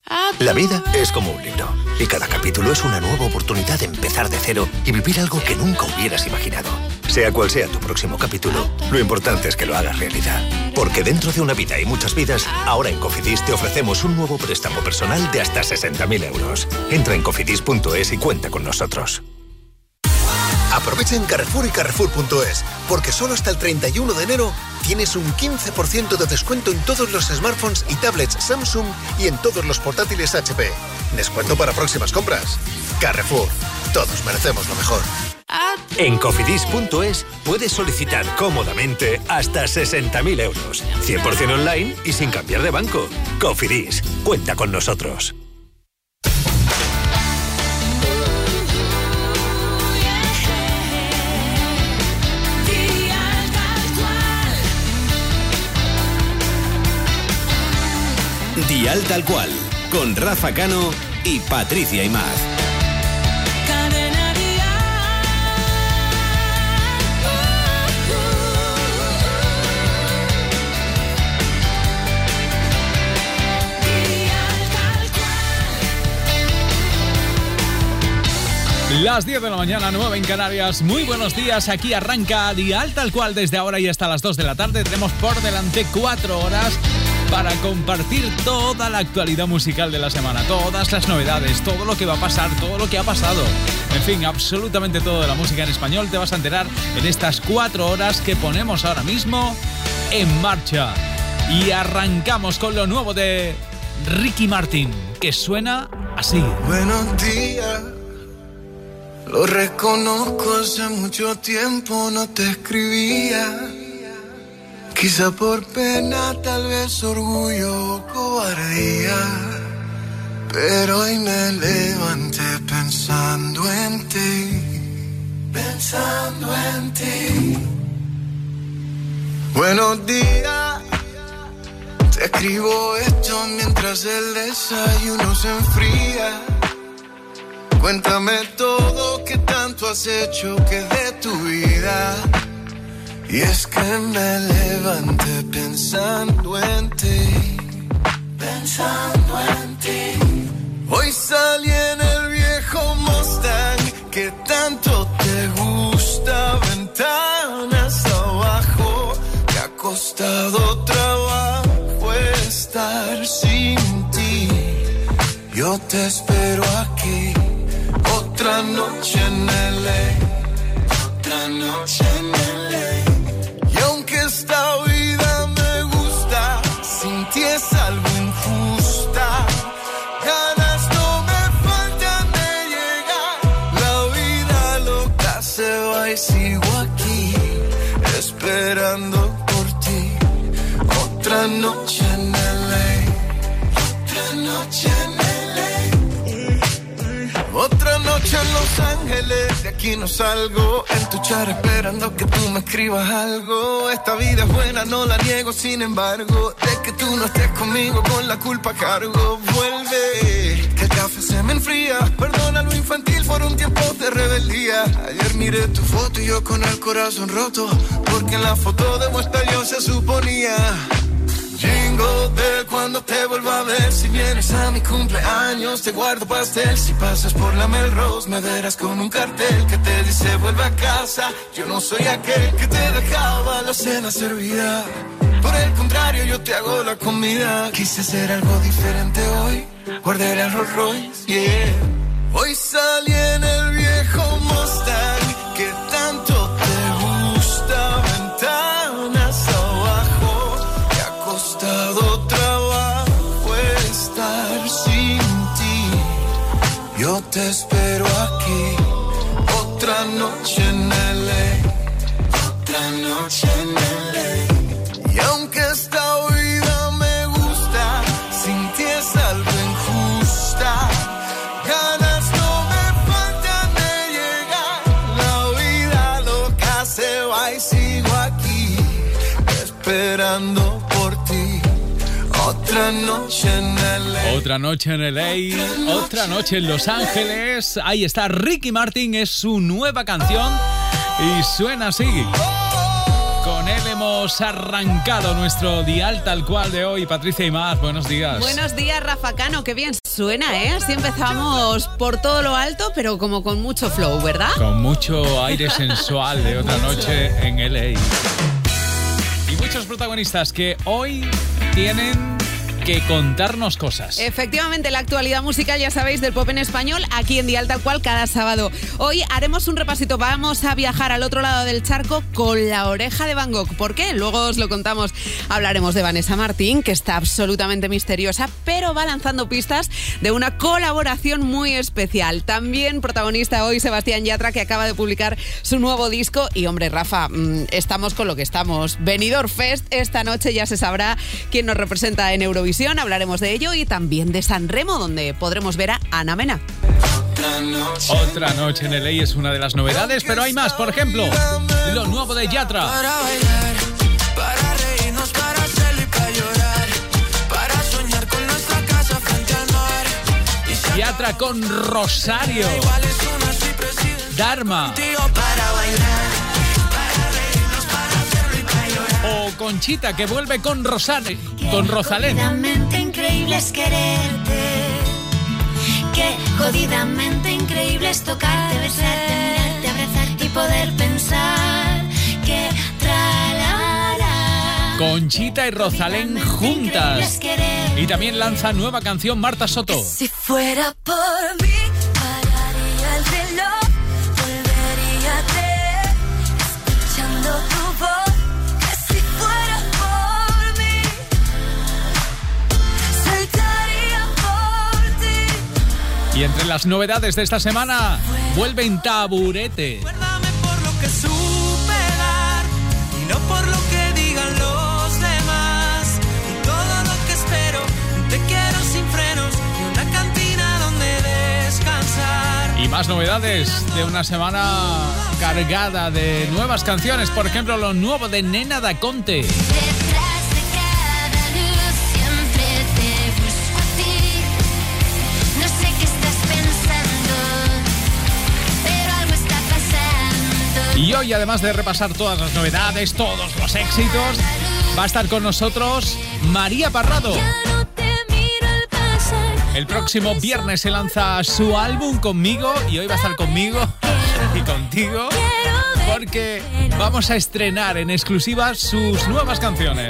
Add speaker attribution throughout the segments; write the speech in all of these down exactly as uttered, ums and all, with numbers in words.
Speaker 1: La vida es como un libro y cada capítulo es una nueva oportunidad de empezar de cero y vivir algo que nunca hubieras imaginado. Sea cual sea tu próximo capítulo, lo importante es que lo hagas realidad. Porque dentro de una vida y muchas vidas, ahora en Cofidis te ofrecemos un nuevo préstamo personal de hasta sesenta mil euros. Entra en cofidis punto es y cuenta con nosotros.
Speaker 2: Aprovecha en Carrefour y Carrefour punto es, porque solo hasta el treinta y uno de enero tienes un quince por ciento de descuento en todos los smartphones y tablets Samsung y en todos los portátiles H P. Descuento para próximas compras. Carrefour, todos merecemos lo mejor.
Speaker 1: En cofidis punto es puedes solicitar cómodamente hasta sesenta mil euros, cien por ciento online y sin cambiar de banco. Cofidis, cuenta con nosotros.
Speaker 3: Dial Tal Cual, con Rafa Cano y Patricia Imaz.
Speaker 4: Las diez de la mañana, nueve en Canarias. Muy buenos días, aquí arranca Dial Tal Cual. Desde ahora y hasta las dos de la tarde tenemos por delante cuatro horas para compartir toda la actualidad musical de la semana, todas las novedades, todo lo que va a pasar, todo lo que ha pasado. En fin, absolutamente todo de la música en español te vas a enterar en estas cuatro horas que ponemos ahora mismo en marcha. Y arrancamos con lo nuevo de Ricky Martin, que suena así.
Speaker 5: Buenos días, lo reconozco, hace mucho tiempo no te escribía. Quizá por pena, tal vez orgullo o cobardía, pero hoy me levanté pensando en ti, pensando en ti. Buenos días, te escribo esto mientras el desayuno se enfría. Cuéntame todo, qué tanto has hecho, que de tu vida. Y es que me levanté pensando en ti, pensando en ti. Hoy salí en el viejo Mustang que tanto te gusta, ventanas abajo. Te ha costado trabajo estar sin ti. Yo te espero aquí, otra noche en L A, otra noche en L A. Y aunque esta vida me gusta, sin ti es algo injusta. Ganas no me faltan de llegar. La vida loca se va y sigo aquí, esperando por ti. Otra noche en L A, otra noche en L A. Otra noche en Los Ángeles, de aquí no salgo. En tu chat esperando que tú me escribas algo. Esta vida es buena, no la niego, sin embargo. De que tú no estés conmigo, con la culpa a cargo. Vuelve, que el café se me enfría. Perdona lo infantil por un tiempo de rebeldía. Ayer miré tu foto y yo con el corazón roto, porque en la foto de muestra yo se suponía. Jingle Bell, cuando te vuelva a ver, si vienes a mi cumpleaños te guardo pastel. Si pasas por la Melrose me verás con un cartel que te dice vuelve a casa. Yo no soy aquel que te dejaba la cena servida, por el contrario yo te hago la comida. Quise hacer algo diferente hoy, guardé el Rolls Royce, yeah. Hoy salí en el viejo Mustang que tanto te gusta, ventanas abajo. Te ha costado trabajo estar sin ti. Yo te espero aquí, otra noche en L A, otra noche en L A. Y aunque esta vida me gusta, sin ti es algo injusta. Ganas no me faltan de llegar. La vida loca se va y sigo aquí, esperando por ti. Otra noche en L A.
Speaker 4: Otra noche en L A, otra noche en Los Ángeles. Ahí está Ricky Martin, es su nueva canción y suena así. Con con él hemos arrancado nuestro dial tal cual de hoy. Patricia Imaz, buenos días.
Speaker 6: Buenos días, Rafa Cano, qué bien suena, ¿eh? Así empezamos por todo lo alto, pero como con mucho flow, ¿verdad?
Speaker 4: Con mucho aire sensual de otra noche en L A. Y muchos protagonistas que hoy tienen que contarnos cosas.
Speaker 6: Efectivamente, la actualidad musical, ya sabéis, del pop en español, aquí en Dial Tal Cual cada sábado. Hoy haremos un repasito, vamos a viajar al otro lado del charco con La Oreja de Van Gogh. ¿Por qué? Luego os lo contamos. Hablaremos de Vanessa Martín, que está absolutamente misteriosa, pero va lanzando pistas de una colaboración muy especial. También protagonista hoy Sebastián Yatra, que acaba de publicar su nuevo disco. Y hombre, Rafa, mmm, estamos con lo que estamos. Benidorm Fest, esta noche ya se sabrá quién nos representa en Eurovisión. Hablaremos de ello y también de San Remo, donde podremos ver a Ana Mena.
Speaker 4: Otra noche en L A es una de las novedades, pero hay más. Por ejemplo, lo nuevo de Yatra.
Speaker 5: Para bailar, para reírnos, para hacerlo y para llorar, para soñar con nuestra casa frente al mar.
Speaker 4: Yatra con Rosario. Dharma.
Speaker 5: Para bailar.
Speaker 4: O Conchita, que vuelve con Rosario, con Rosalén.
Speaker 7: Qué jodidamente increíble es quererte. Qué jodidamente increíble es tocarte, besarte, mirarte, abrazarte y poder pensar que tralará.
Speaker 4: Conchita y Rosalén juntas. Y también lanza nueva canción Marta Soto.
Speaker 7: Si fuera por mí, pararía el reloj, volvería a creer, escuchando tu voz.
Speaker 4: Y entre las novedades de esta semana, vuelve en Taburete.
Speaker 5: Recuérdame por lo que supe dar y no por lo que digan los demás. Y todo lo que espero, te quiero sin frenos y una cantina donde descansar.
Speaker 4: Y más novedades de una semana cargada de nuevas canciones. Por ejemplo, lo nuevo de Nena Da Conte. Y hoy, además de repasar todas las novedades, todos los éxitos, va a estar con nosotros María Parrado. El próximo viernes se lanza su álbum Conmigo y hoy va a estar conmigo y contigo porque vamos a estrenar en exclusiva sus nuevas canciones.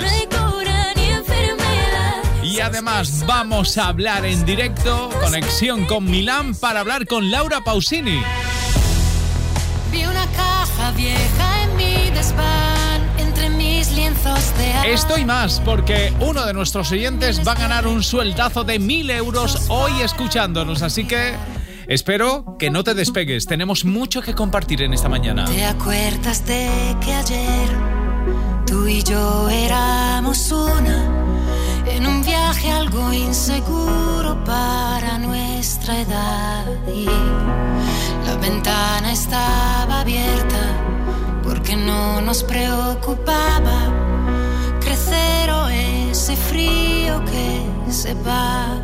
Speaker 4: Y además vamos a hablar en directo, conexión con Milán, para hablar con Laura Pausini.
Speaker 7: Vi una caja vieja en mi desván, entre mis lienzos de arte.
Speaker 4: Esto y más, porque uno de nuestros oyentes va a ganar un sueldazo de mil euros hoy escuchándonos, así que espero que no te despegues. Tenemos mucho que compartir en esta mañana.
Speaker 7: ¿Te acuerdas de que ayer tú y yo éramos una, en un viaje algo inseguro para nuestra edad? Y la ventana estaba abierta porque no nos preocupaba crecer o ese frío que se va.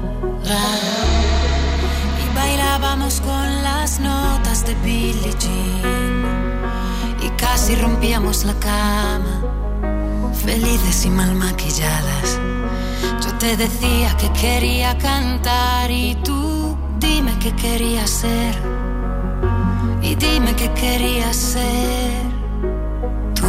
Speaker 7: Y bailábamos con las notas de Billie Jean y casi rompíamos la cama, felices y mal maquilladas. Yo te decía que quería cantar y tú dime qué querías ser. Y dime qué querías ser tú.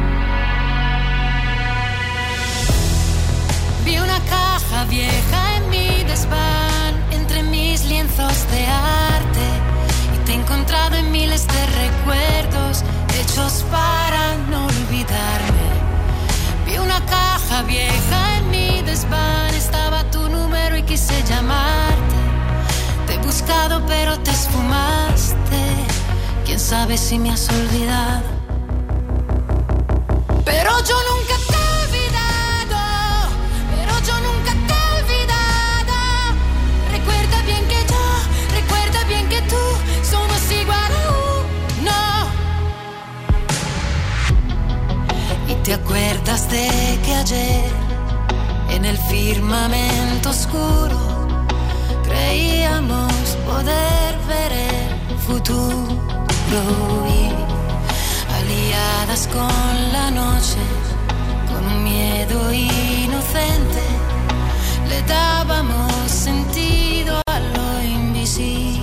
Speaker 7: Vi una caja vieja en mi desván, entre mis lienzos de arte, y te he encontrado en miles de recuerdos hechos para no olvidarme. Vi una caja vieja en mi desván, estaba tu número y quise llamarte. Te he buscado pero te esfumaste. Quién sabe si me has olvidado, pero yo nunca te he olvidado, pero yo nunca te he olvidado. Recuerda bien que yo, recuerda bien que tú somos igual a uno. Y te acuerdas de que ayer en el firmamento oscuro creíamos poder ver el futuro. Y aliados jugadas con la noche, con un miedo inocente, le dábamos sentido a lo invisible.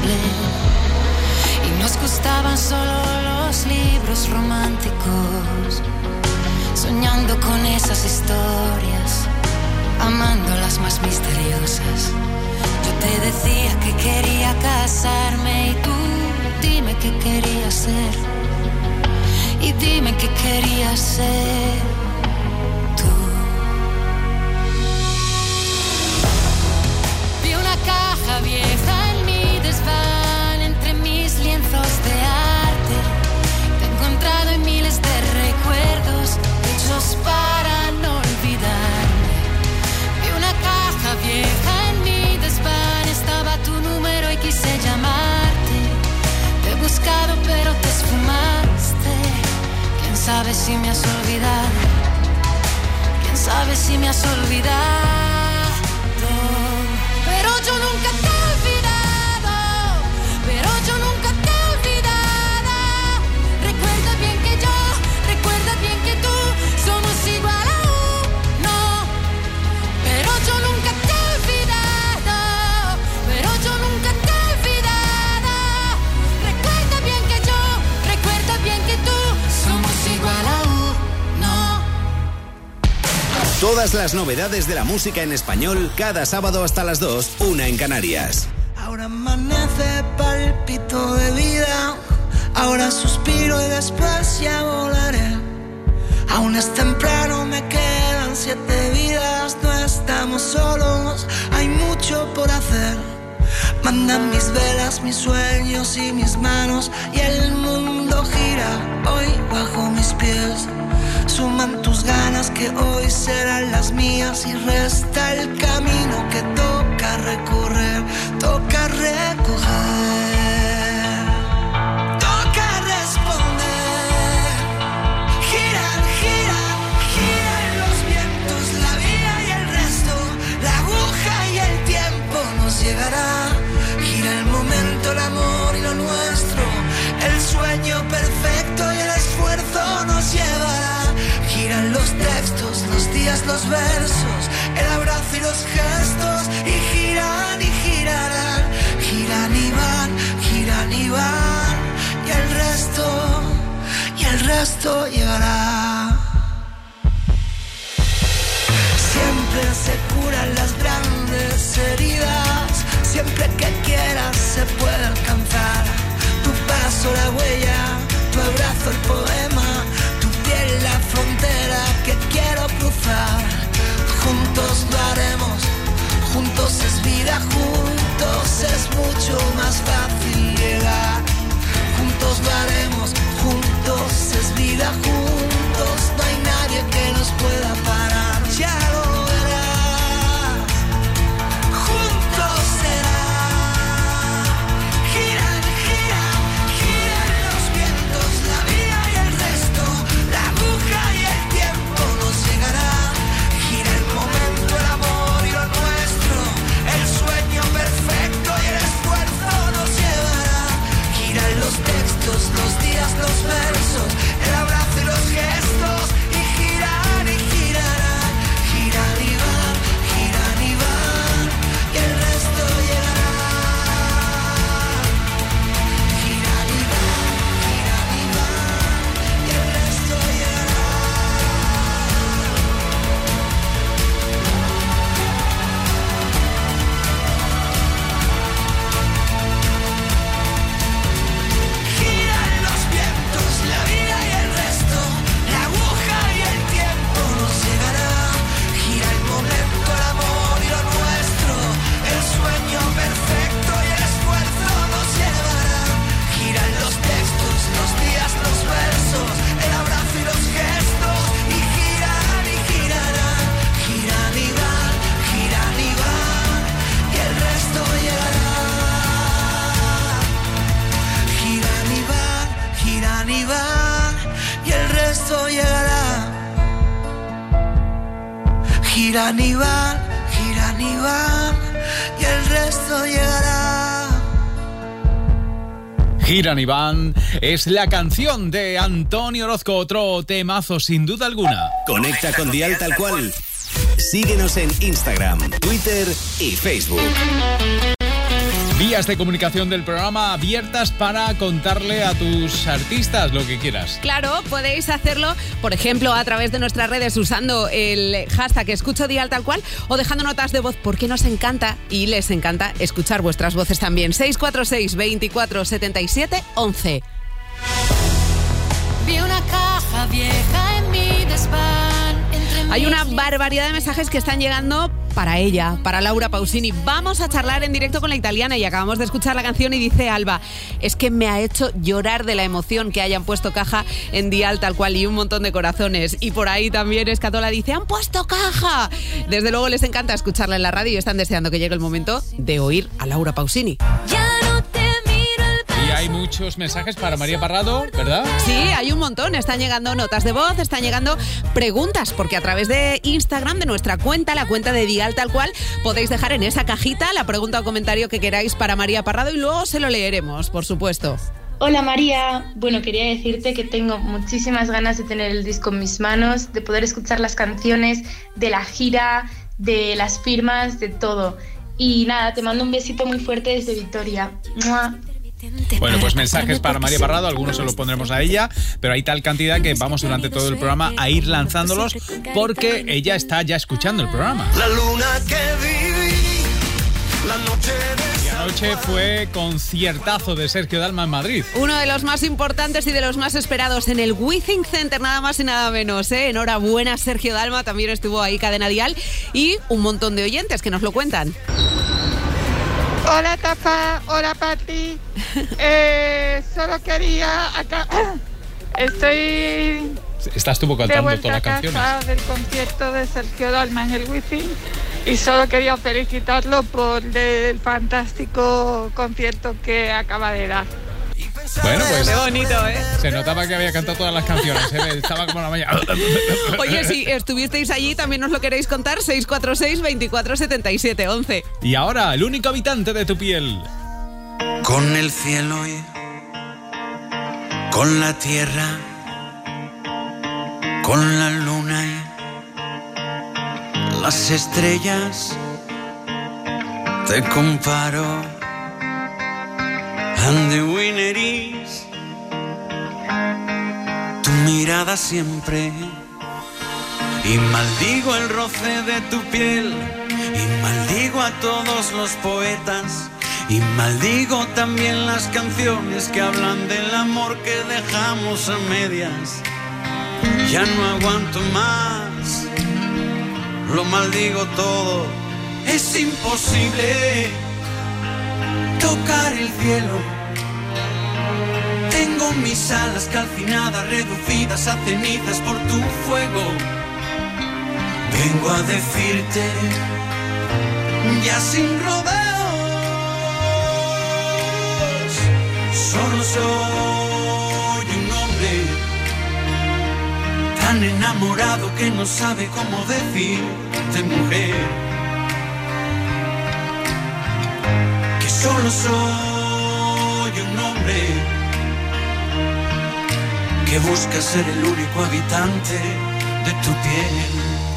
Speaker 7: Y nos gustaban solo los libros románticos, soñando con esas historias, amando las más misteriosas. Yo te decía que quería casarme y tú dime qué querías ser. Y dime qué querías ser tú. Vi una caja vieja en mi desván, entre mis lienzos de arte. Te he encontrado en miles de recuerdos hechos para no olvidarme. Vi una caja vieja en mi desván, estaba tu número y quise llamarte. Te he buscado pero te esfumaste. ¿Quién sabe si me has olvidado? ¿Quién sabe si me has olvidado? Pero yo nunca te he olvidado. Pero yo nunca te he olvidado. Recuerda bien que yo, recuerda bien que tú somos igual a uno. Pero yo nunca te he olvidado. Pero yo nunca te he olvidado. Recuerda bien que yo, recuerda bien que tú somos igual a uno.
Speaker 3: Todas las novedades de la música en español cada sábado hasta las dos, una en Canarias.
Speaker 8: Ahora amanece, palpito de vida. Ahora suspiro y después ya volaré. Aún es temprano, me quedan siete vidas. No estamos solos, hay mucho por hacer. Mandan mis velas, mis sueños y mis manos, y el mundo gira hoy bajo mis pies. Suman tus ganas que hoy serán las mías, y resta el camino que toca recorrer, toca recoger. Toca responder. Giran, giran, giran los vientos, la vida y el resto, la aguja y el tiempo nos llegará. Gira el momento, el amor y lo nuestro, el sueño perfecto y el esfuerzo nos llevará. Giran los textos, los días, los versos, el abrazo y los gestos, y giran y girarán. Giran y van, giran y van, y el resto, y el resto llegará. Siempre se curan las grandes heridas, siempre que quieras se puede alcanzar. Tu paso, la huella, tu abrazo, el poema, tu piel, la frontera que quiero cruzar. Juntos lo haremos, juntos es vida, juntos es mucho más fácil llegar. Juntos lo haremos, juntos es vida, juntos no hay nadie que nos pueda parar. Ya lo verás, juntos será. Giran, giran, giran los vientos, la vida y el resto, la aguja y el tiempo nos llegará. Gira el momento, el amor y lo nuestro, el sueño perfecto y el esfuerzo nos llevará. Giran los textos, los días, los versos, el abrazo y los gestos, y giran y girarán. Giran y van, giran y van, y el resto llegará. Giran y van, giran y van, y el resto llegará. Giran los vientos, la vida y el resto, la aguja y el tiempo nos llegará. Gira el momento, el amor y lo nuestro, el sueño perfecto y el esfuerzo nos llevará. Giran los textos, los días, los versos, el abrazo y los gestos, y giran y girarán. Giran y van, giran y van, y el resto llegará. Giran y van, giran y van, y el resto llegará. Giran y van, giran y van, y el resto llegará.
Speaker 4: Giran y van es la canción de Antonio Orozco, otro temazo sin duda alguna.
Speaker 3: Conecta con Dial Tal Cual. Síguenos en Instagram, Twitter y Facebook.
Speaker 4: Vías de comunicación del programa abiertas para contarle a tus artistas lo que quieras.
Speaker 6: Claro, podéis hacerlo, por ejemplo, a través de nuestras redes usando el hashtag Escucho Dial Tal Cual o dejando notas de voz, porque nos encanta y les encanta escuchar vuestras voces también. seis cuatro seis, veinticuatro, setenta y siete, once.
Speaker 7: Vi una caja vieja en mi desván.
Speaker 6: Hay una barbaridad de mensajes que están llegando para ella, para Laura Pausini. Vamos a charlar en directo con la italiana y acabamos de escuchar la canción y dice Alba, es que me ha hecho llorar de la emoción que hayan puesto caja en Dial Tal Cual, y un montón de corazones. Y por ahí también Escatola dice, ¡han puesto caja! Desde luego les encanta escucharla en la radio y están deseando que llegue el momento de oír a Laura Pausini.
Speaker 7: Ya no te
Speaker 4: Y hay muchos mensajes para María Parrado, ¿verdad?
Speaker 6: Sí, hay un montón. Están llegando notas de voz, están llegando preguntas, porque a través de Instagram, de nuestra cuenta, la cuenta de Dial Tal Cual, podéis dejar en esa cajita la pregunta o comentario que queráis para María Parrado y luego se lo leeremos, por supuesto.
Speaker 9: Hola María, bueno, quería decirte que tengo muchísimas ganas de tener el disco en mis manos, de poder escuchar las canciones, de la gira, de las firmas, de todo. Y nada, te mando un besito muy fuerte desde Vitoria. ¡Mua!
Speaker 4: Bueno, pues mensajes para María Parrado, algunos se los pondremos a ella, pero hay tal cantidad que vamos durante todo el programa a ir lanzándolos porque ella está ya escuchando el programa.
Speaker 5: La luna que viví, la noche de...
Speaker 4: Y anoche fue conciertazo de Sergio Dalma en Madrid.
Speaker 6: Uno de los más importantes y de los más esperados en el Withing Center, nada más y nada menos, ¿eh? Enhorabuena, Sergio Dalma, también estuvo ahí Cadena Dial y un montón de oyentes que nos lo cuentan.
Speaker 10: Hola Tafa, hola Pati. Eh, solo quería acá. Estoy.
Speaker 4: Estás tú cantando todas las
Speaker 10: canciones. De vuelta a casa del concierto de Sergio Dalma en el Withing y solo quería felicitarlo por el fantástico concierto que acaba de dar.
Speaker 4: Bueno, pues
Speaker 6: qué bonito, ¿eh?
Speaker 4: Se notaba que había cantado todas las canciones, ¿eh? Estaba como la mañana.
Speaker 6: Oye, si estuvisteis allí, también nos lo queréis contar, seis cuatro seis, veinticuatro, setenta y siete, once.
Speaker 4: Y ahora, el único habitante de tu piel.
Speaker 11: Con el cielo y con la tierra, con la luna y las estrellas, te comparo. And the winner is tu mirada siempre. Y maldigo el roce de tu piel, y maldigo a todos los poetas, y maldigo también las canciones que hablan del amor que dejamos a medias. Ya no aguanto más, lo maldigo todo, es imposible tocar el cielo. Tengo mis alas calcinadas, reducidas a cenizas por tu fuego. Vengo a decirte, ya sin rodeos, solo soy un hombre tan enamorado que no sabe cómo decirte mujer. Solo soy un hombre que busca ser el único habitante de tu piel.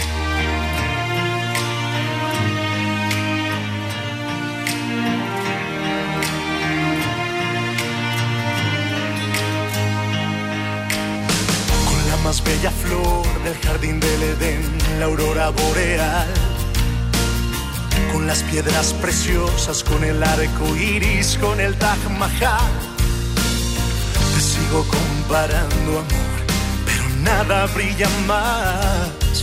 Speaker 5: Con la más bella flor del jardín del Edén, la aurora boreal. Con las piedras preciosas, con el arco iris, con el Taj Mahal. Te sigo comparando, amor, pero nada brilla más,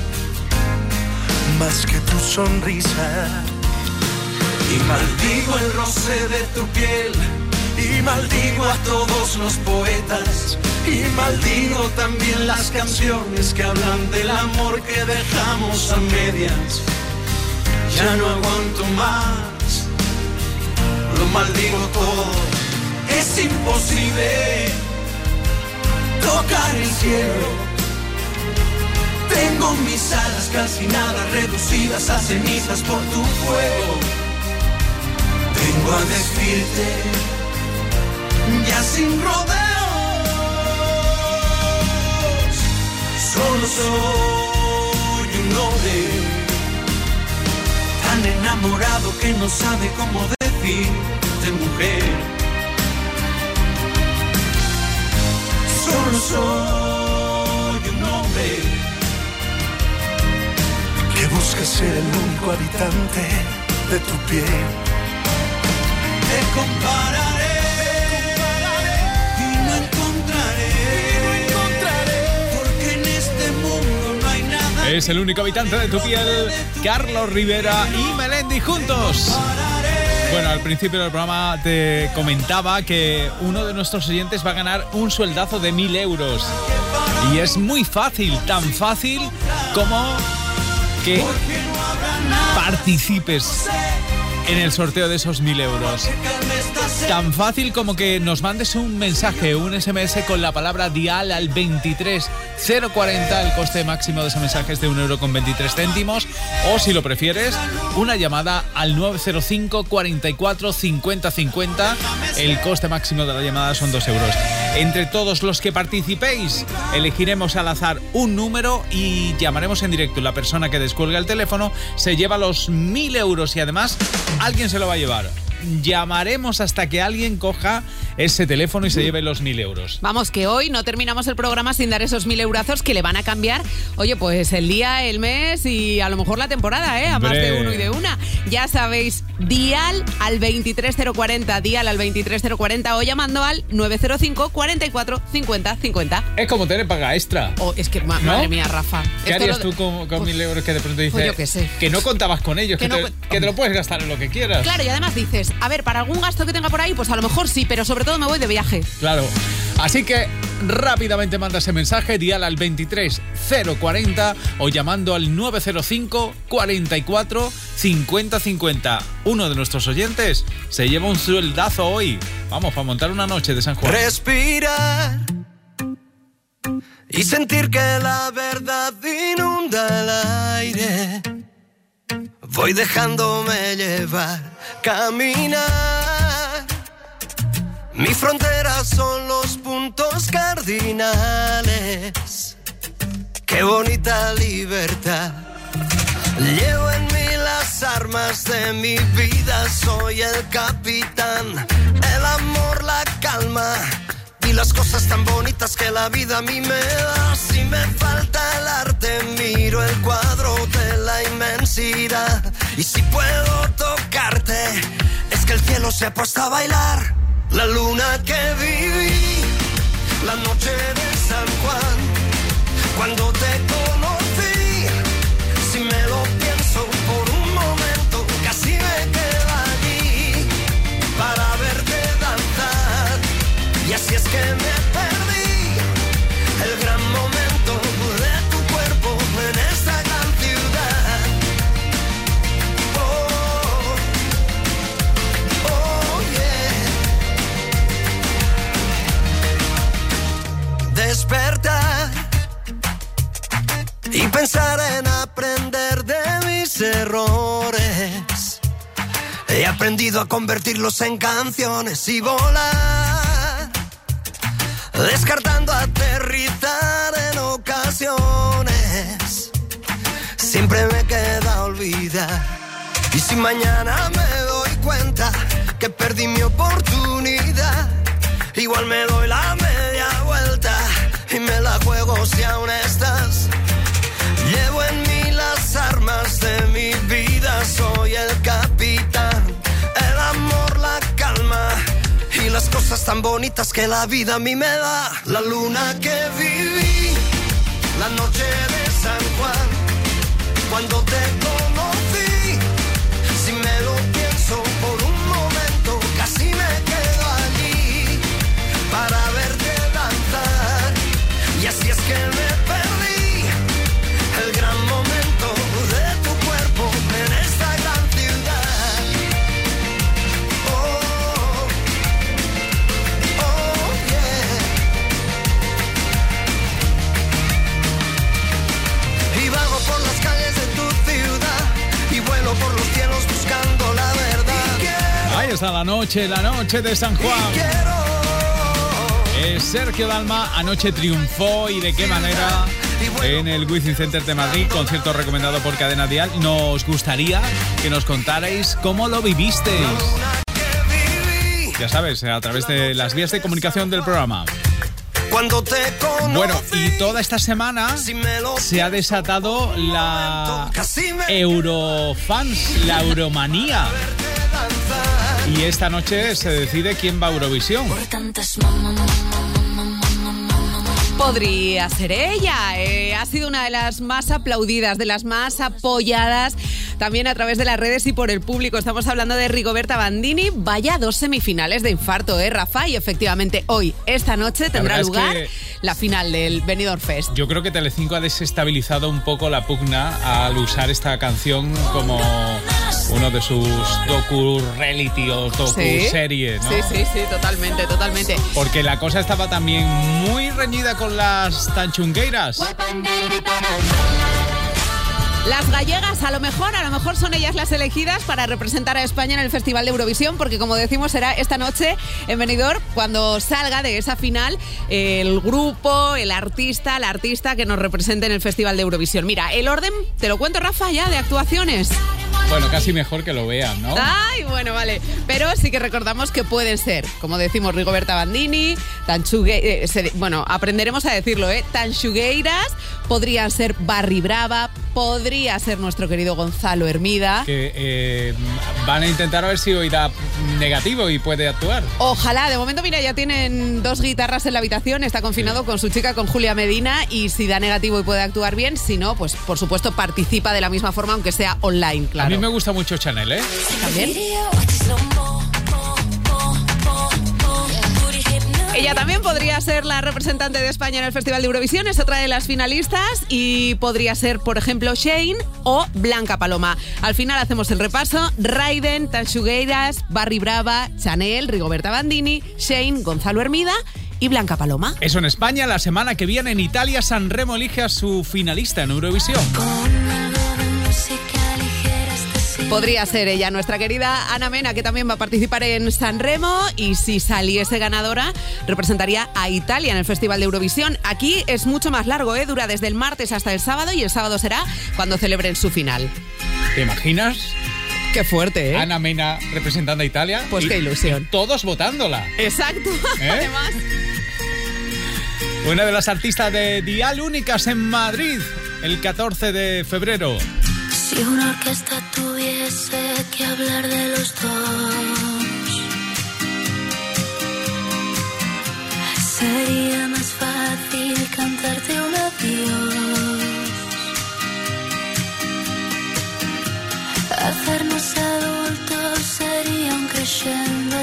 Speaker 5: más que tu sonrisa.
Speaker 11: Y maldigo el roce de tu piel, y maldigo a todos los poetas, y maldigo también las canciones que hablan del amor que dejamos a medias. Ya no aguanto más, lo maldigo todo, es imposible tocar el cielo. Tengo mis alas calcinadas, reducidas a cenizas por tu fuego. Vengo a decirte, ya sin rodeos. Solo soy un hombre tan enamorado que no sabe cómo decirte mujer. Solo soy un hombre
Speaker 5: que busca ser el único habitante de tu piel.
Speaker 11: Te compararé, y no encontraré, no encontraré, porque en este mundo no hay nada.
Speaker 4: Es el único habitante de tu piel, Carlos Rivera y Melendi juntos. Bueno, al principio del programa te comentaba que uno de nuestros oyentes va a ganar un sueldazo de mil euros. Y es muy fácil, tan fácil como que participes en el sorteo de esos mil euros. Tan fácil como que nos mandes un mensaje, un ese eme ese con la palabra dial al veintitrés cero cuarenta. El coste máximo de ese mensaje es de un euro con veintitrés céntimos. O si lo prefieres, una llamada al nueve cero cinco, cuarenta y cuatro, cincuenta cincuenta. El coste máximo de la llamada son dos euros. Entre todos los que participéis, elegiremos al azar un número y llamaremos en directo. La persona que descuelga el teléfono se lleva los mil euros y además alguien se lo va a llevar. Llamaremos hasta que alguien coja ese teléfono y se lleve los mil euros.
Speaker 6: Vamos, que hoy no terminamos el programa sin dar esos mil eurazos que le van a cambiar, oye, pues el día, el mes y a lo mejor la temporada, ¿eh? A más de uno y de una. Ya sabéis, dial al veintitrés cero cuarenta, dial al veintitrés cero cuarenta o llamando al nueve cero cinco, cuarenta y cuatro, cincuenta cincuenta.
Speaker 4: Es como tener paga extra.
Speaker 6: Oh, es que, ma- ¿no? Madre mía, Rafa.
Speaker 4: ¿Qué
Speaker 6: Esto
Speaker 4: harías
Speaker 6: lo...
Speaker 4: tú con, con mil euros que de pronto dices
Speaker 6: pues yo qué sé.
Speaker 4: que no contabas con ellos, que,
Speaker 6: que,
Speaker 4: que,
Speaker 6: no...
Speaker 4: te, que te lo puedes gastar en lo que quieras?
Speaker 6: Claro, y además dices, a ver, para algún gasto que tenga por ahí, pues a lo mejor sí, pero sobre todo me voy de viaje.
Speaker 4: Claro. Así que rápidamente manda ese mensaje, dial al veintitrés cero cuarenta o llamando al nueve cero cinco, cuarenta y cuatro, cincuenta cincuenta. Uno de nuestros oyentes se lleva un sueldazo hoy. Vamos, para montar una noche de San Juan.
Speaker 5: Respirar y sentir que la verdad inunda el aire. Voy dejándome llevar, caminar. Mi frontera son los puntos cardinales. Qué bonita libertad. Llevo en mí las armas de mi vida. Soy el capitán. El amor, la calma y las cosas tan bonitas que la vida a mí me da. Si me falta el arte, miro el cuadro de la inmensidad. Y si puedo tocarte, es que el cielo se ha puesto a bailar. La luna que viví, la noche de San Juan, cuando te conocí, si me lo pienso por un momento, casi me quedo allí para verte danzar. Y así es que me perdí el gran momento de tu cuerpo en esta gran ciudad. Oh, oh yeah. Despertar y pensar en aprender de mis errores. He aprendido a convertirlos en canciones y volar, descartando aterrizar en ocasiones. Siempre me queda olvidar. Y si mañana me doy cuenta que perdí mi oportunidad, igual me doy la media vuelta y me la juego si aún estás. Llevo en mí las armas de mi vida. Soy el capitán. El amor, la calma y las cosas tan bonitas que la vida a mí me da. La luna que viví, la noche de San Juan, cuando te conocí, si me lo pienso por un momento, casi me quedo allí para verte danzar. Y así es que me perdí el gran momento de tu cuerpo en esta gran ciudad. Oh, oh yeah. Y vago por las calles de tu ciudad y vuelo por los cielos buscando la verdad.
Speaker 4: Ahí está la noche, la noche de San Juan.
Speaker 5: Quiero
Speaker 4: Eh, Sergio Dalma anoche triunfó, y de qué manera, en el Wizzing Center de Madrid, concierto recomendado por Cadena Dial. Nos gustaría que nos contarais cómo lo vivisteis. Ya sabes, a través de las vías de comunicación del programa. Bueno, y toda esta semana se ha desatado la Eurofans, la Euromanía. Y esta noche se decide quién va a Eurovisión.
Speaker 6: Podría ser ella. Eh, ha sido una de las más aplaudidas, de las más apoyadas también a través de las redes y por el público. Estamos hablando de Rigoberta Bandini. Vaya dos semifinales de infarto, ¿eh, Rafa? Y efectivamente hoy, esta noche, tendrá lugar la final del Benidorm Fest.
Speaker 4: Yo creo que Telecinco ha desestabilizado un poco la pugna al usar esta canción como uno de sus docu-reality o docu-serie, ¿no?
Speaker 6: Sí, sí, sí, totalmente, totalmente.
Speaker 4: Porque la cosa estaba también muy reñida con las tanchungueiras.
Speaker 6: Las gallegas, a lo mejor, a lo mejor son ellas las elegidas para representar a España en el Festival de Eurovisión, porque como decimos será esta noche en Benidorm cuando salga de esa final el grupo, el artista, la artista que nos represente en el Festival de Eurovisión. Mira, el orden, te lo cuento, Rafa, ya, de actuaciones.
Speaker 4: Bueno, casi mejor que lo vean, ¿no?
Speaker 6: Ay, bueno, vale. Pero sí que recordamos que pueden ser, como decimos, Rigoberta Bandini, Tanchugueiras, eh, bueno, aprenderemos a decirlo, ¿eh? Tanchugueiras, podrían ser Barry Brava, podría ser nuestro querido Gonzalo Hermida.
Speaker 4: Que eh, van a intentar a ver si hoy da negativo y puede actuar.
Speaker 6: Ojalá. De momento, mira, ya tienen dos guitarras en la habitación, está confinado sí. con su chica, con Julia Medina, y si da negativo y puede actuar bien, si no, pues por supuesto participa de la misma forma, aunque sea online, claro.
Speaker 4: A mí me gusta mucho Chanel, ¿eh?
Speaker 6: ¿También? Ella también podría ser la representante de España en el Festival de Eurovisión, es otra de las finalistas, y podría ser, por ejemplo, Shane o Blanca Paloma. Al final hacemos el repaso: Raiden, Tanchugueiras, Barry Brava, Chanel, Rigoberta Bandini, Shane, Gonzalo Hermida y Blanca Paloma.
Speaker 4: Eso en España. La semana que viene en Italia, Sanremo elige a su finalista en Eurovisión.
Speaker 6: Podría ser ella, nuestra querida Ana Mena, que también va a participar en Sanremo, y si saliese ganadora, representaría a Italia en el Festival de Eurovisión. Aquí es mucho más largo, ¿eh? Dura desde el martes hasta el sábado, y el sábado será cuando celebren su final.
Speaker 4: ¿Te imaginas?
Speaker 6: Qué fuerte, ¿eh?
Speaker 4: Ana Mena representando a Italia.
Speaker 6: Pues
Speaker 4: y,
Speaker 6: qué ilusión.
Speaker 4: Y todos votándola.
Speaker 6: Exacto,
Speaker 4: ¿Eh?
Speaker 6: Además.
Speaker 4: Una de las artistas de Dial únicas en Madrid, el catorce de febrero.
Speaker 7: Si una orquesta tuviese que hablar de los dos, sería más fácil cantarte un adiós, hacernos adultos sería un crescendo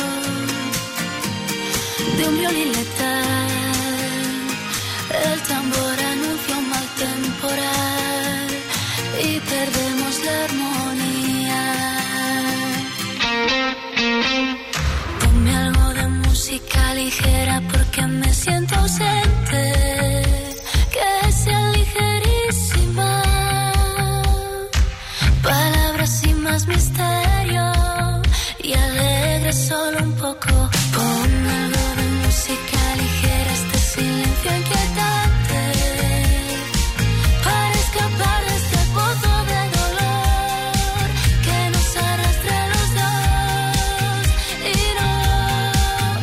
Speaker 7: de un violín letal, el tambor anuncia un mal temporal y perdemos la armonía. Ponme algo de música ligera porque me siento ausente, que sea ligerísima, palabras sin más misterio y alegre solo un poco. Pon algo de música ligera, este silencio inquietante, para escapar de este pozo de dolor que nos arrastre a los dos y no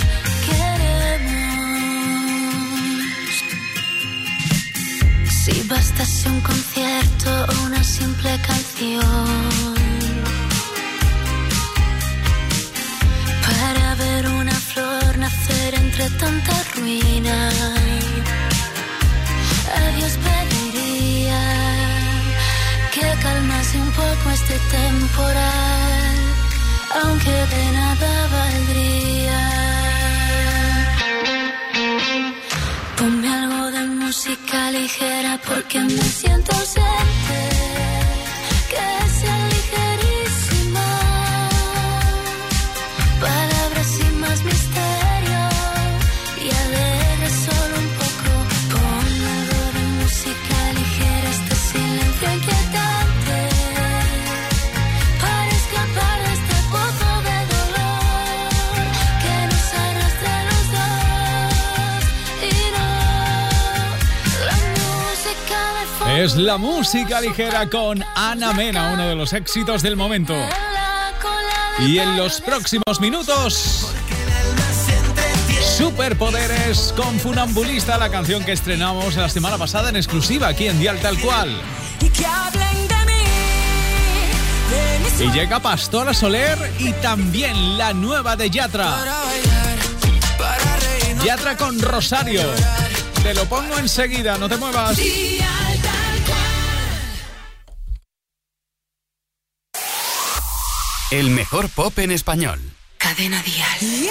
Speaker 7: queremos. Si bastase un concierto o una simple canción para ver una flor nacer entre tanta ruina, a Dios pediría que calmase un poco este temporal, aunque de nada valdría. Ponme algo de música ligera porque me siento ausente, que sea ligerísima, palabras sin más misterio y alegre solo un poco. Pon algo de música ligera, este silencio inquietante, para escapar de este pozo de dolor que nos arrastra a los dos
Speaker 4: Es la música ligera con Ana Mena, uno de los éxitos del momento. Y en los próximos minutos, Superpoderes con Funambulista, la canción que estrenamos la semana pasada en exclusiva aquí en Dial Tal Cual. Y llega Pastora Soler y también la nueva de Yatra. Yatra con Rosario. Te lo pongo enseguida, no te muevas.
Speaker 3: El mejor pop en español.
Speaker 12: Cadena Dial.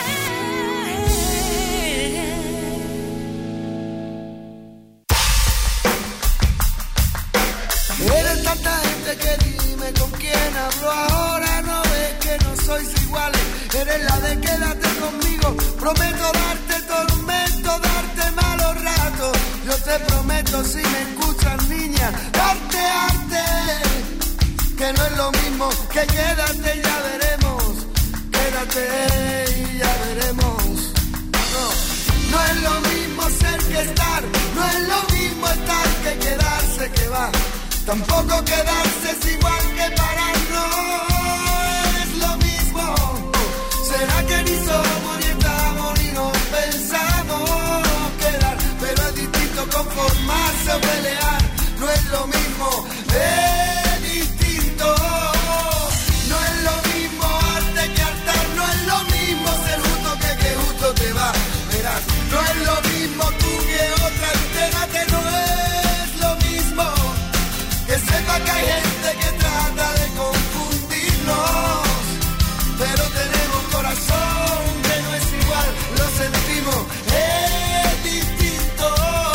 Speaker 8: Eres tanta gente que dime con quién hablo ahora. No ves que no sois iguales. Eres la de quédate conmigo. Prometo darte tormento, darte malos ratos. Yo te prometo, si me escuchas, niña, darte arte. Que no es lo mismo que quédate, ya veremos. Quédate y ya veremos. No, no es lo mismo ser que estar. No es lo mismo estar que quedarse, que va. Tampoco quedarse es igual que parar. No es lo mismo. Será que ni somos ni estamos ni nos pensamos quedar. Pero es distinto conformarse o pelear. No es lo mismo. Es distinto. No es lo mismo arte que hartar. No es lo mismo ser justo que que justo te va. Verás, no es lo mismo tú que otra. Entérate, no es lo mismo. Que sepa que hay gente que trata de confundirnos. Pero tenemos corazón que no es igual. Lo sentimos, es distinto.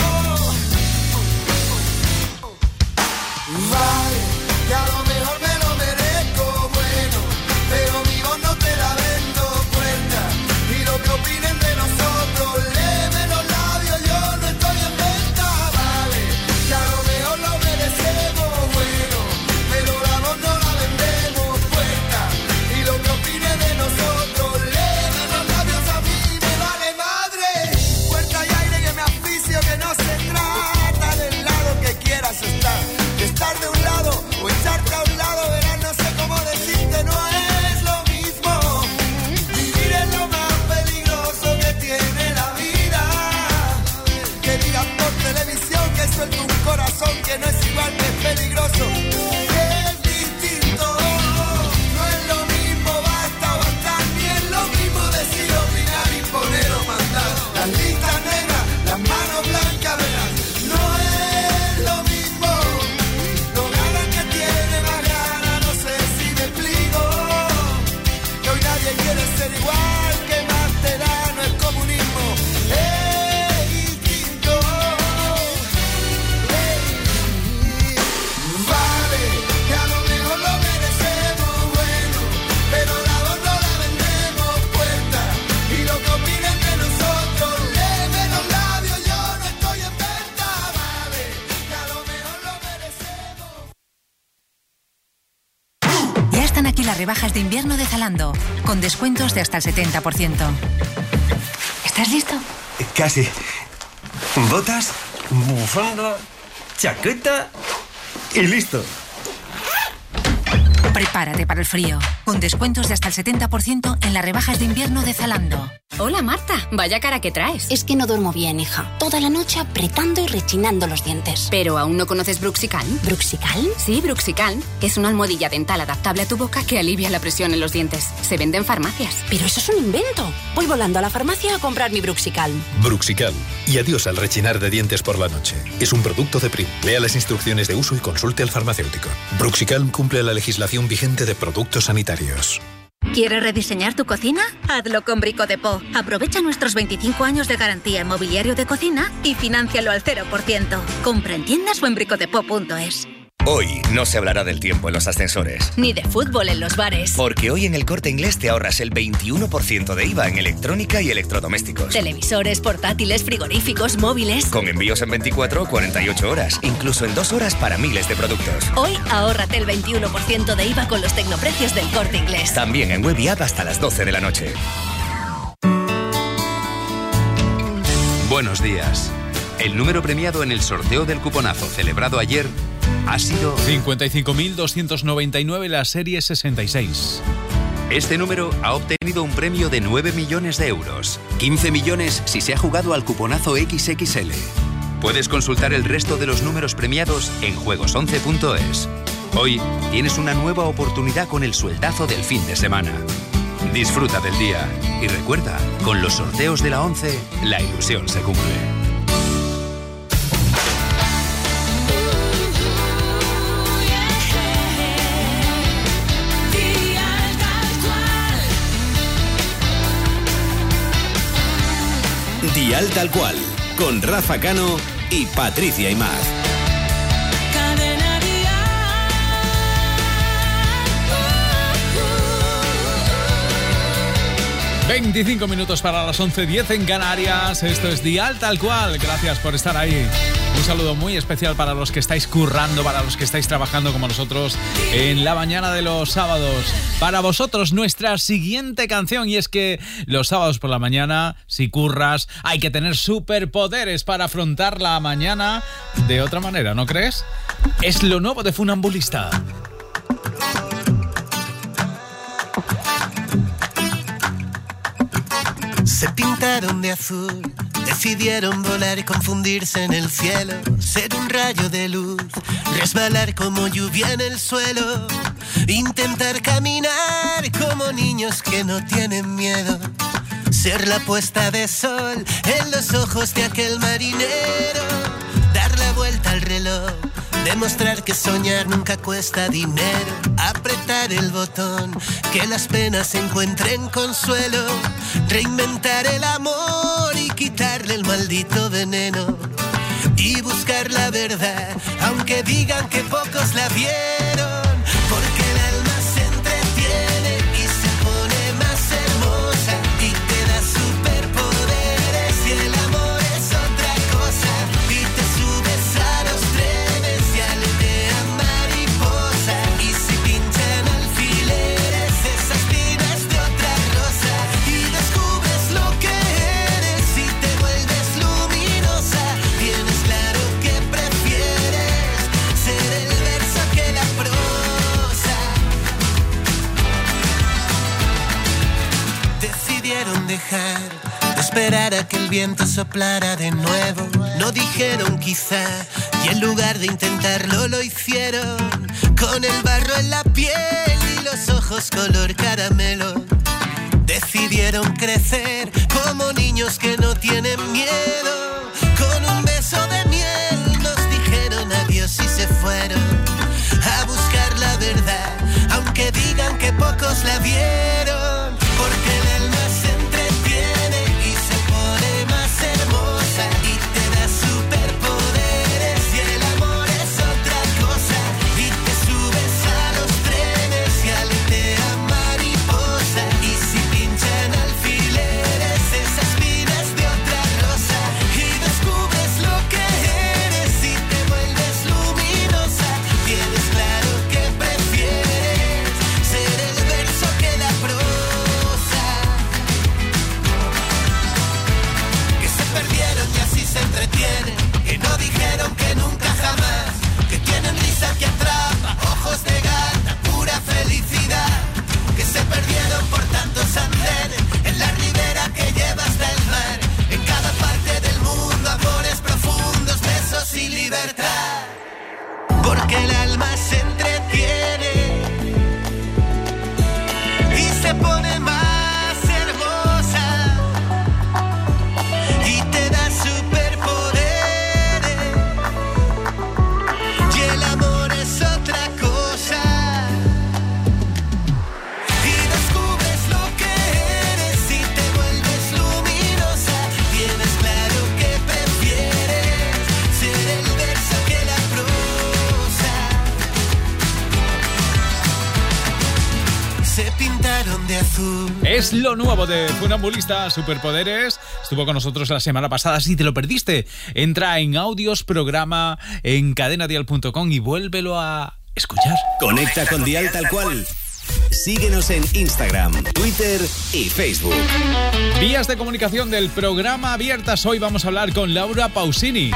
Speaker 8: Vale, que a lo mejor me lo merezco, bueno, pero mi voz no te la vendo puerta. Y lo que opinen de nosotros, léeme los labios, yo no estoy en venta. Vale, que a lo mejor lo merecemos, bueno, pero la voz no la vendemos puerta. Y lo que opinen de nosotros, léeme los labios, a mí me vale madre. Puerta y aire que me asfixio, que no se trata del lado que quieras estar. Estar de un lado o echarte a un lado, verás, no sé cómo decirte, no es lo mismo. Vivir es lo más peligroso que tiene la vida. Que digan por televisión que suelto un corazón que no es igual, que es peligroso. Es distinto. No es lo mismo basta o bastar, ni es lo mismo decir, opinar, imponer o mandar. Las listas negras, las manos blancas, verás, no es lo mismo. No ganan que tiene más ganas, no sé si me explico. Que hoy nadie quiere ser igual, que más te da, no es comunismo, es distinto. Vale, que a lo mejor lo merecemos, bueno, pero la voz no la vendemos puerta. Y lo que opinen de nosotros, léeme los labios, yo no estoy en venta. Vale, que a lo mejor lo merecemos.
Speaker 12: Ya están aquí las rebajas de invierno de Zalando, con descuentos de hasta el setenta por ciento. ¿Estás listo?
Speaker 13: Casi. Botas, bufanda, chaqueta y listo.
Speaker 12: Prepárate para el frío, con descuentos de hasta el setenta por ciento en las rebajas de invierno de Zalando.
Speaker 14: Hola Marta, vaya cara que traes.
Speaker 15: Es que no duermo bien, hija. Toda la noche apretando y rechinando los dientes.
Speaker 14: ¿Pero aún no conoces Bruxicalm?
Speaker 15: ¿Bruxicalm?
Speaker 14: Sí, Bruxicalm. Es una almohadilla dental adaptable a tu boca que alivia la presión en los dientes. Se vende en farmacias.
Speaker 15: Pero eso es un invento. Voy volando a la farmacia a comprar mi Bruxicalm.
Speaker 16: Bruxicalm. Y adiós al rechinar de dientes por la noche. Es un producto de Prim. Lea las instrucciones de uso y consulte al farmacéutico. Bruxicalm cumple la legislación vigente de productos sanitarios.
Speaker 17: ¿Quieres rediseñar tu cocina? Hazlo con Brico Depot. Aprovecha nuestros veinticinco años de garantía en mobiliario de cocina y financialo al cero por ciento. Compra en tiendas o en bricodepot punto es.
Speaker 18: Hoy no se hablará del tiempo en los ascensores.
Speaker 17: Ni de fútbol en los bares.
Speaker 18: Porque hoy en El Corte Inglés te ahorras el veintiuno por ciento de I V A en electrónica y electrodomésticos.
Speaker 17: Televisores, portátiles, frigoríficos, móviles.
Speaker 18: Con envíos en veinticuatro o cuarenta y ocho horas. Incluso en dos horas para miles de productos.
Speaker 17: Hoy ahórrate el veintiuno por ciento de I V A con los tecnoprecios del Corte Inglés.
Speaker 18: También en web y app hasta las doce de la noche.
Speaker 3: Buenos días.
Speaker 19: El número premiado en el sorteo del cuponazo celebrado ayer ha sido
Speaker 4: cincuenta y cinco mil doscientos noventa y nueve, la serie sesenta y seis.
Speaker 19: Este número ha obtenido un premio de nueve millones de euros, quince millones si se ha jugado al cuponazo equis equis ele. Puedes consultar el resto de los números premiados en juegos once punto es. Hoy tienes una nueva oportunidad con el sueldazo del fin de semana. Disfruta del día y recuerda, con los sorteos de la once, la ilusión se cumple.
Speaker 3: Dial Tal Cual, con Rafa Cano y Patricia Imaz.
Speaker 4: veinticinco minutos para las once, diez en Canarias. Esto es Dial Tal Cual. Gracias por estar ahí. Un saludo muy especial para los que estáis currando, para los que estáis trabajando como nosotros en la mañana de los sábados. Para vosotros, nuestra siguiente canción. Y es que los sábados por la mañana, si curras, hay que tener superpoderes para afrontar la mañana de otra manera, ¿no crees? Es lo nuevo de Funambulista.
Speaker 8: Se pintaron de azul, decidieron volar y confundirse en el cielo, ser un rayo de luz, resbalar como lluvia en el suelo, intentar caminar como niños que no tienen miedo, ser la puesta de sol en los ojos de aquel marinero, dar la vuelta al reloj, demostrar que soñar nunca cuesta dinero, apretar el botón, que las penas encuentren consuelo, reinventar el amor y quitarle el maldito veneno, y buscar la verdad, aunque digan que pocos la vieron, porque el alma se entretiene y se pone más hermosa, y te da superpoderes y el amor es otra cosa, y te subes a los trenes y aletean mariposa, y si pinchan alfileres esas espinas de otra rosa, y descubres lo que eres y te vuelves luminosa, tienes claro que prefieres ser el verso que la prosa. Decidieron dejar de esperar a que el viento soplara de nuevo, no dijeron quizá, y en lugar de intentarlo lo hicieron, con el barro en la piel y los ojos color caramelo. Decidieron crecer como niños que no tienen miedo, con un beso de miel nos dijeron adiós y se fueron a buscar la verdad, aunque digan que pocos la vieron, porque el alma se entretiene y se pone más hermosa, y te da superpoderes y el amor es otra cosa, y te subes a los trenes y aletean mariposa, y si pinchan alfileres esas espinas de otra rosa, y descubres lo que eres y te vuelves luminosa, tienes claro que prefieres ser el verso que la prosa, que se perdieron y así se entretienen, que no dijeron que nunca jamás, que tienen risa que atrapa, ojos de gata, pura felicidad, que se perdieron por tantos andenes, en la ribera que lleva hasta el mar, en cada parte del mundo, amores profundos, besos y libertad, porque el alma se entretiene y se pone más hermosa, y te da superpoderes y el amor es otra cosa, y descubres lo que eres y te vuelves luminosa, tienes claro que prefieres ser el verso que la prosa. Se pintaron de azul.
Speaker 4: Es lo nuevo de Funambulista, superpoderes. Estuvo con nosotros la semana pasada. Si te lo perdiste, entra en audios, programa en cadena dial punto com y vuélvelo a escuchar.
Speaker 3: Conecta con Dial Tal Cual. Síguenos en Instagram, Twitter y Facebook.
Speaker 4: Vías de comunicación del programa abiertas. Hoy vamos a hablar con Laura Pausini.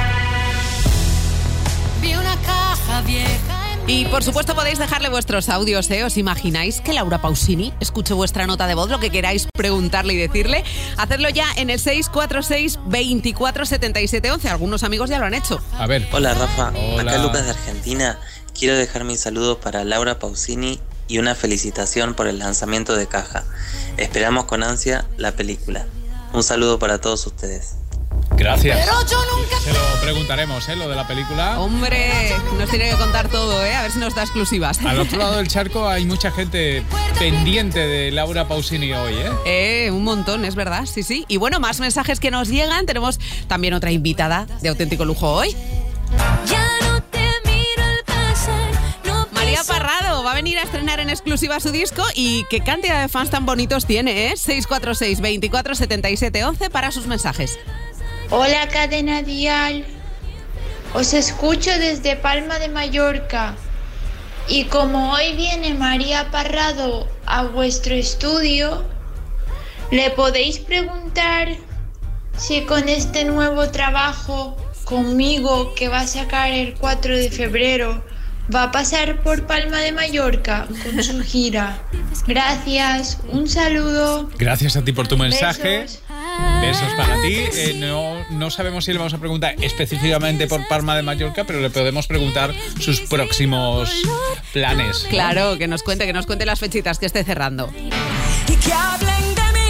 Speaker 7: Vi una caja vieja.
Speaker 6: Y por supuesto podéis dejarle vuestros audios, ¿eh? ¿Os imagináis que Laura Pausini escuche vuestra nota de voz, lo que queráis preguntarle y decirle? Hacedlo ya en el seis cuatro seis, veinticuatro, setenta y siete, once. Algunos amigos ya lo han hecho.
Speaker 4: A ver.
Speaker 20: Hola Rafa,
Speaker 4: Hola.
Speaker 20: Acá Lucas de Argentina. Quiero dejar mi saludo para Laura Pausini y una felicitación por el lanzamiento de Caja. Esperamos con ansia la película. Un saludo para todos ustedes.
Speaker 4: Gracias.
Speaker 7: Pero yo nunca
Speaker 4: Se lo preguntaremos, ¿eh? Lo de la película.
Speaker 6: Hombre, nos tiene que contar todo, ¿eh? A ver si nos da exclusivas.
Speaker 4: Al otro lado del charco hay mucha gente pendiente de Laura Pausini hoy, ¿eh?
Speaker 6: Eh, un montón, es verdad, sí, sí. Y bueno, más mensajes que nos llegan. Tenemos también otra invitada de auténtico lujo hoy.
Speaker 7: Ya no te miro al pasar, no
Speaker 6: María Parrado va a venir a estrenar en exclusiva su disco y qué cantidad de fans tan bonitos tiene, ¿eh? seis cuatro seis, veinticuatro, setenta y siete, once para sus mensajes.
Speaker 21: Hola Cadena Dial, os escucho desde Palma de Mallorca y como hoy viene María Parrado a vuestro estudio, le podéis preguntar si con este nuevo trabajo conmigo que va a sacar el cuatro de febrero va a pasar por Palma de Mallorca con su gira. Gracias, un saludo.
Speaker 4: Gracias a ti por tu mensaje.
Speaker 21: Besos.
Speaker 4: Besos para ti. Eh, no, no sabemos si le vamos a preguntar específicamente por Palma de Mallorca, pero le podemos preguntar sus próximos planes, ¿no?
Speaker 6: Claro, que nos cuente, que nos cuente las fechitas que esté cerrando.
Speaker 7: y que hablen de mí.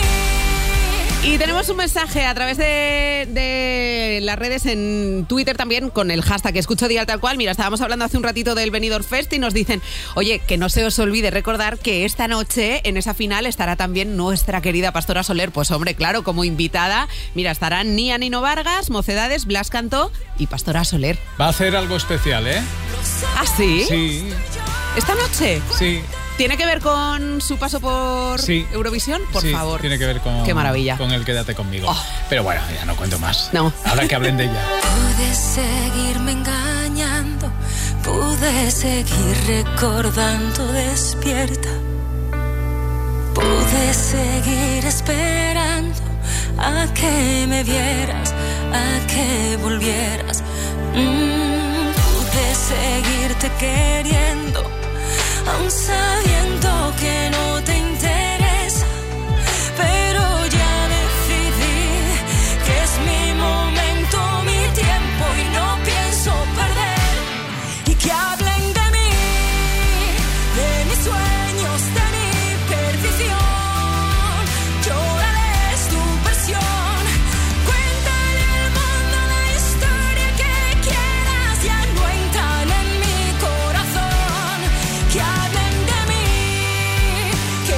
Speaker 6: Y tenemos un mensaje a través de, de las redes en Twitter también con el hashtag Escucho Dial Tal Cual. Mira, estábamos hablando hace un ratito del Benidorm Fest y nos dicen, oye, que no se os olvide recordar que esta noche en esa final estará también nuestra querida Pastora Soler. Pues hombre, claro, como invitada, mira, estarán Nia Nino Vargas, Mocedades, Blas Cantó y Pastora Soler.
Speaker 4: Va a hacer algo especial, ¿eh?
Speaker 6: ¿Ah, sí?
Speaker 4: Sí.
Speaker 6: ¿Esta noche?
Speaker 4: Sí.
Speaker 6: ¿Tiene que ver con su paso por
Speaker 4: sí.
Speaker 6: Eurovisión? Por
Speaker 4: sí,
Speaker 6: favor.
Speaker 4: tiene que ver con,
Speaker 6: Qué maravilla.
Speaker 4: con el Quédate Conmigo.
Speaker 6: Oh.
Speaker 4: Pero bueno, ya no cuento más.
Speaker 6: No.
Speaker 4: Ahora que hablen de ella.
Speaker 7: Pude seguirme engañando, pude seguir recordando despierta, pude seguir esperando a que me vieras, a que volvieras. Mm, pude seguirte queriendo, aún sabiendo que no te interesa, pero ya decidí que es mi momento, mi tiempo y no pienso perder. Y que hablen de mí, de mis sueños, de mi perdición. Llórales tu versión, cuéntale al mundo la historia que quieras, ya no entran en mi corazón. Que hablen de mí, que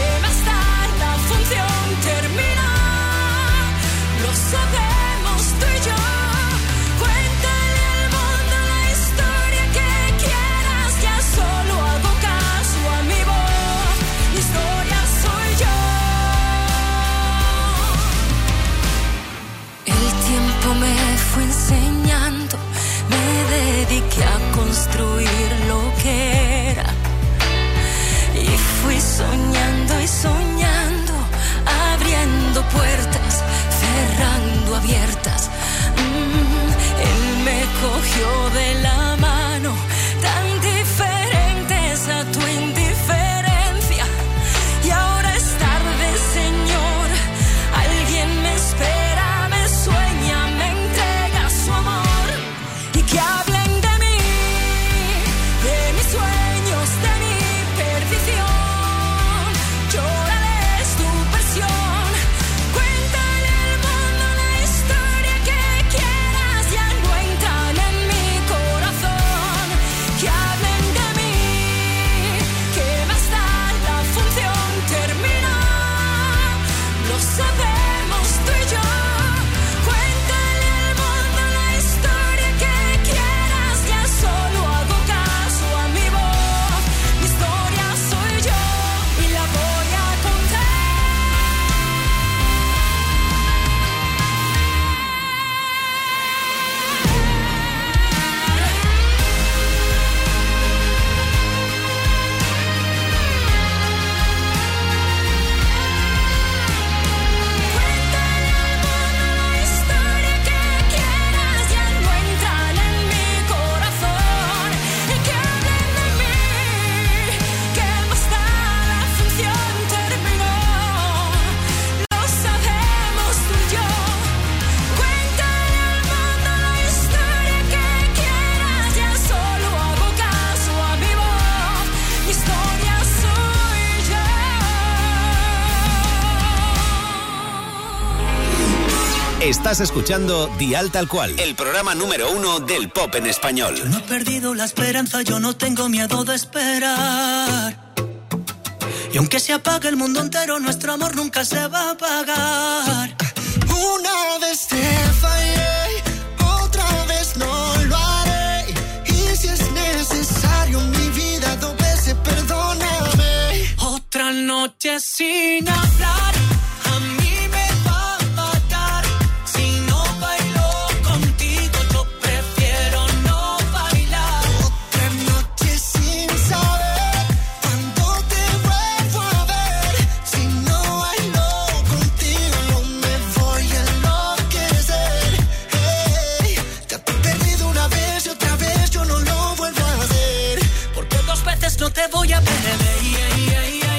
Speaker 3: Estás escuchando Dial Tal Cual, el programa número uno del pop en español.
Speaker 8: Yo no he perdido la esperanza, yo no tengo miedo de esperar. Y aunque se apague el mundo entero, nuestro amor nunca se va a apagar.
Speaker 5: Una vez te fallé, otra vez no lo haré. Y si es necesario mi vida, dos veces perdóname.
Speaker 8: Otra noche sin hablar, a mí me va a matar. Si no bailo contigo, yo prefiero no bailar.
Speaker 5: Otra noche sin saber cuándo te vuelvo a ver. Si no bailo contigo, yo me voy a enloquecer. Hey, te he perdido una vez y otra vez yo no lo vuelvo a hacer.
Speaker 8: Porque dos veces no te voy a perder. Yeah, yeah, yeah.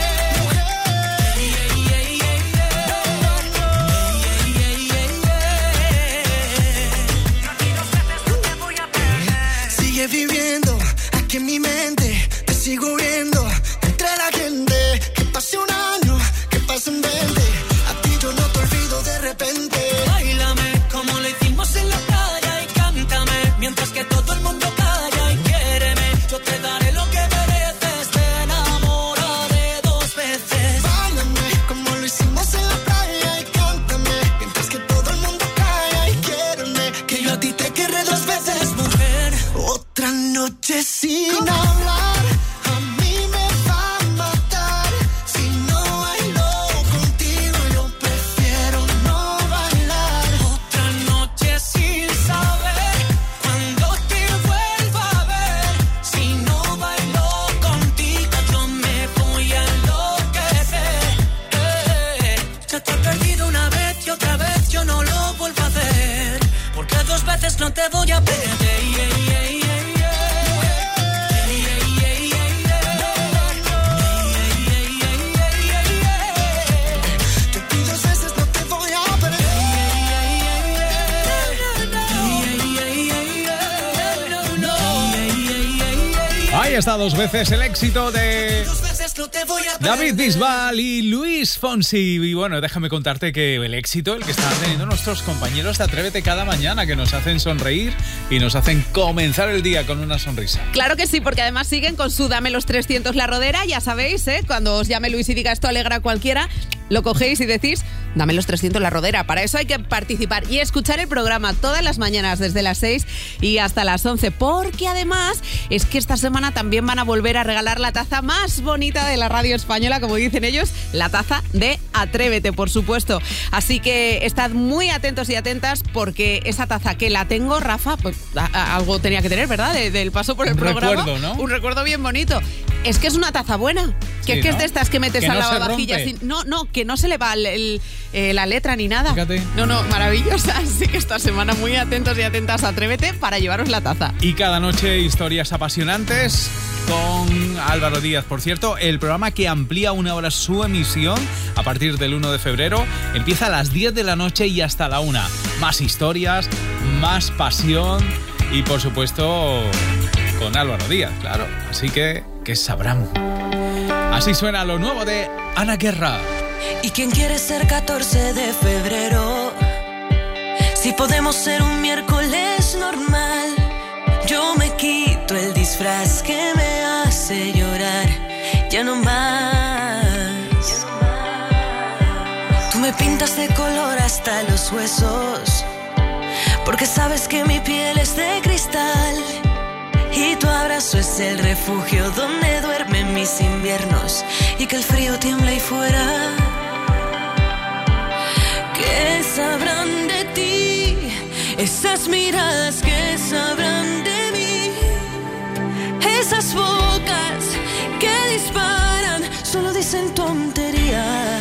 Speaker 5: Viviendo aquí en mi mente, te sigo viendo entre la gente. Que pase un año, que pasen veinte, a ti yo no te olvido de repente.
Speaker 8: Báilame como lo hicimos en la playa y cántame mientras que todo el mundo calla y quiéreme. Yo te daré lo que mereces, te enamoraré dos veces.
Speaker 5: Báilame como lo hicimos en la playa y cántame mientras que todo el mundo calla y quiéreme. Que yo a ti te querré dos veces, mujer. Otra noche sin hablar, a mí me va a matar. Si no bailo contigo, yo prefiero no bailar.
Speaker 8: Otra noche sin saber cuándo te vuelva a ver. Si no bailo contigo, yo me voy a enloquecer. Eh, ya te he perdido una vez y otra vez yo no lo vuelvo a hacer. Porque dos veces no te voy a perder. Yeah, yeah, yeah.
Speaker 4: Ahí está dos veces el éxito de David Bisbal y Luis Fonsi. Y bueno, déjame contarte que el éxito, el que están teniendo nuestros compañeros de Atrévete cada mañana, que nos hacen sonreír y nos hacen comenzar el día con una sonrisa.
Speaker 6: Claro que sí, porque además siguen con su Dame los trescientos la rodera, ya sabéis, ¿eh? Cuando os llame Luis y diga esto alegra a cualquiera, lo cogéis y decís Dame los trescientos la rodera. Para eso hay que participar y escuchar el programa todas las mañanas desde las seis y hasta las once, porque además es que esta semana también van a volver a regalar la taza más bonita de la radio española, como dicen ellos, la taza de Atrévete, por supuesto. Así que estad muy atentos y atentas, porque esa taza que la tengo, Rafa, pues a, a, algo tenía que tener, ¿verdad? De, del paso por el
Speaker 4: Un
Speaker 6: programa.
Speaker 4: recuerdo, ¿no?
Speaker 6: Un recuerdo bien bonito. Es que es una taza buena, que
Speaker 4: Sí,
Speaker 6: es que
Speaker 4: ¿no?
Speaker 6: es de estas que metes
Speaker 4: Que
Speaker 6: a
Speaker 4: no
Speaker 6: la
Speaker 4: se
Speaker 6: lavavajillas.
Speaker 4: rompe.
Speaker 6: sin- No, no, que no se le va el, el, eh, la letra ni nada.
Speaker 4: Fíjate.
Speaker 6: No, no, maravillosa. Así que esta semana muy atentos y atentas a Atrévete para llevaros la taza.
Speaker 4: Y cada noche historias apasionantes con Álvaro Díaz. Por cierto, el programa que amplía una hora su emisión a partir del uno de febrero empieza a las diez de la noche y hasta la una. Más historias, más pasión y por supuesto con Álvaro Díaz, claro. Así que, que sabrán. Así suena lo nuevo de Ana Guerra.
Speaker 2: ¿Y quién quiere ser catorce de febrero? Si podemos ser un miércoles normal. Yo me quito el disfraz que me hace llorar. Ya no más. Tú me pintas de color hasta los huesos, porque sabes que mi piel es de cristal. Y tu abrazo es el refugio donde duermen mis inviernos, y que el frío tiembla ahí fuera. ¿Qué sabrán de ti? Esas miradas que sabrán de mí. Esas bocas que disparan solo dicen tonterías.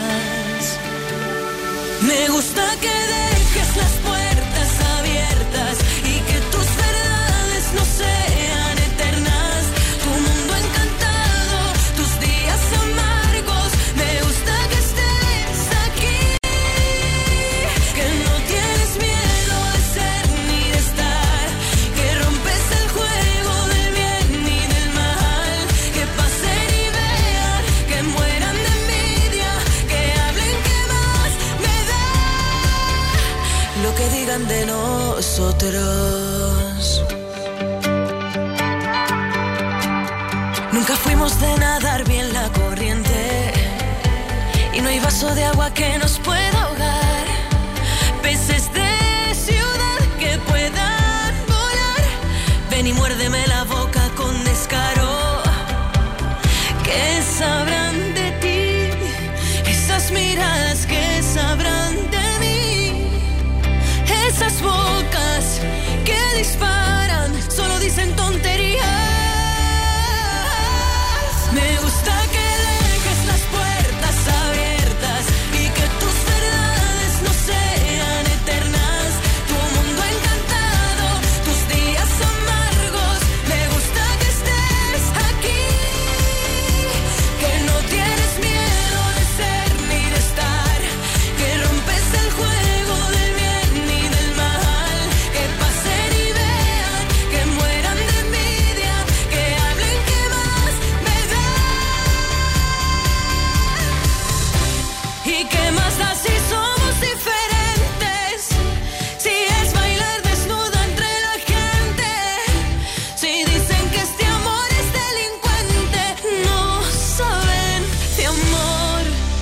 Speaker 2: Me gusta que dejes las puertas abiertas y que tus verdades no sean eternas. Tu mundo encantado, tus días amargos. Me gusta que estés aquí, que no tienes miedo de ser ni de estar, que rompes el juego del bien y del mal. Que pasen y vean, que mueran de envidia, que hablen, que más me da. eran de nosotros. Nunca fuimos de nadar bien la corriente y no hay vaso de agua que nos pueda ahogar. Peces de ciudad que puedan volar, ven y muérdeme la boca con descaro. ¿Qué sabrán de ti? Esas miradas que sabrán de mí. Esas bocas que disparan solo dicen tonterías. Me gusta que dejes las puertas abiertas y que tus verdades no sean eternas. Tu mundo encantado, tus días amargos. Me gusta que estés aquí, que no tienes miedo de ser ni de estar, que rompes el juego del bien y del mal. Que pasen y vean, que mueran de envidia, que hablen que más me da. ¿Y qué más da si somos diferentes? Si es bailar desnuda entre la gente, si dicen que este amor es delincuente, no saben de amor.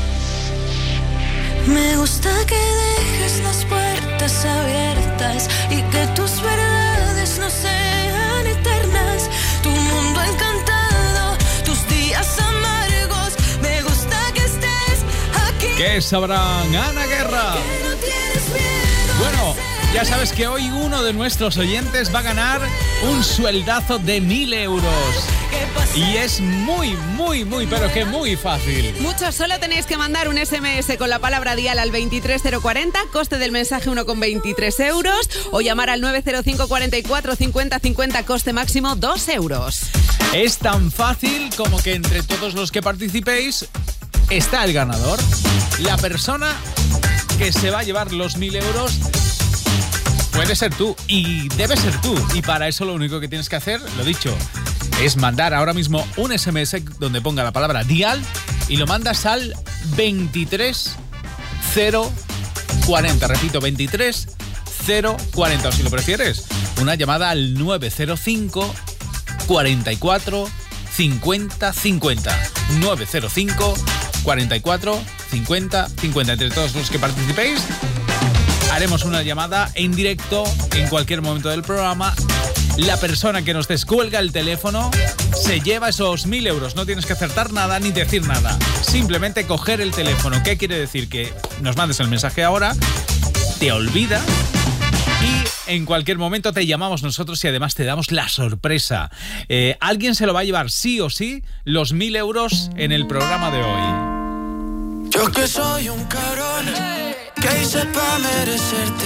Speaker 2: Me gusta que dejes las puertas abiertas y que tus verdades no sean eternas. Tu mundo encantado, tus días amargos. Me gusta que estés aquí.
Speaker 4: ¿Qué sabrán, Ana Guerra? Bueno, ya sabes que hoy uno de nuestros oyentes va a ganar un sueldazo de mil euros. Y es muy, muy, muy, pero que muy fácil.
Speaker 6: Mucho, solo tenéis que mandar un ese eme ese con la palabra dial al veintitrés cero cuarenta, coste del mensaje uno coma veintitrés euros, o llamar al nueve cero cinco, cuarenta y cuatro, cincuenta, cincuenta, coste máximo dos euros.
Speaker 4: Es tan fácil como que entre todos los que participéis está el ganador. La persona que se va a llevar los mil euros puede ser tú y debe ser tú. Y para eso lo único que tienes que hacer, lo dicho, es mandar ahora mismo un ese eme ese donde ponga la palabra dial y lo mandas al veintitrés cero cuarenta. Repito, veintitrés cero cuarenta. O si lo prefieres, una llamada al nueve cero cinco, cuarenta y cuatro, cincuenta, cincuenta. nueve cero cinco, cuarenta y cuatro, cincuenta, cincuenta. Entre todos los que participéis, haremos una llamada en directo en cualquier momento del programa. La persona que nos descuelga el teléfono se lleva esos mil euros. No tienes que acertar nada ni decir nada. Simplemente coger el teléfono. ¿Qué quiere decir? Que nos mandes el mensaje ahora, te olvida y en cualquier momento te llamamos nosotros y además te damos la sorpresa. Eh, alguien se lo va a llevar sí o sí los mil euros en el programa de hoy.
Speaker 8: Yo que soy un cabrón, ¿qué hice pa' merecerte?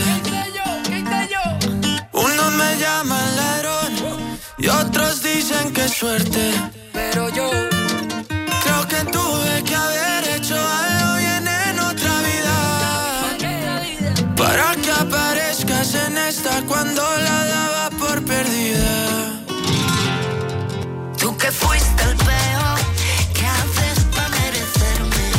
Speaker 8: Unos me llaman ladrón y otros dicen que suerte. Pero yo creo que tuve que haber hecho algo bien en otra vida para que aparezcas en esta cuando la daba por perdida. Tú que fuiste el peor, ¿qué haces pa' merecerme?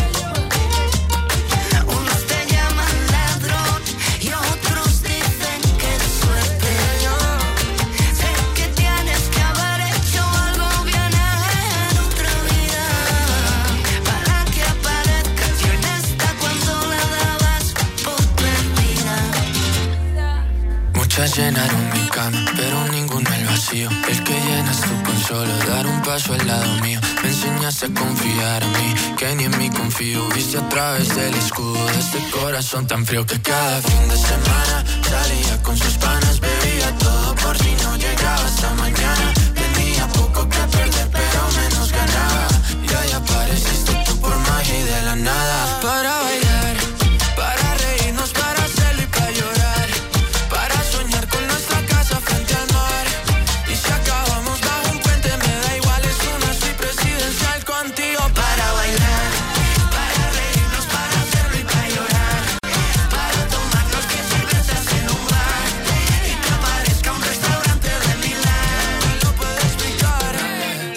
Speaker 8: Unos te llaman ladrón y otros dicen que es suerte. Sé que tienes que haber hecho algo bien en otra vida para que aparezcas en esta cuando la dabas por perdida. Muchas llenaron mi cama, pero ninguno el vacío. El que llenas tú con solo dar un paso al lado mío. Me enseñaste a confiar en mí, que ni en mí confío. Viste a través del escudo de este corazón tan frío que cada fin de semana salía con sus panas. Bebía todo por si no llegaba hasta mañana. Tenía poco que perder, pero menos ganaba. Y ahí apareciste tú por magia y de la nada. Para bailar, para reírnos, para hacerlo y para llorar, para soñar con nuestra casa frente al mar. Y si acabamos bajo un puente me da igual, es una suite presidencial contigo. Para bailar, para reírnos, para hacerlo y para llorar, para tomarnos diez cervezas en un bar y que aparezca un restaurante de Milán. No lo puedo explicar.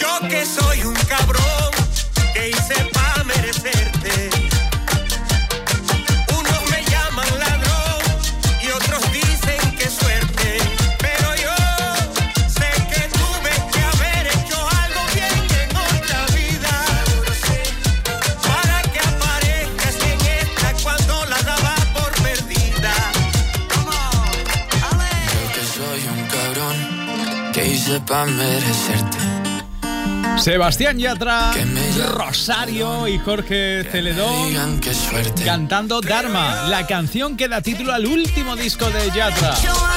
Speaker 1: sepa merecerte.
Speaker 4: Sebastián Yatra, Rosario y Jorge Celedón cantando Dharma, la canción que da título al último disco de Yatra.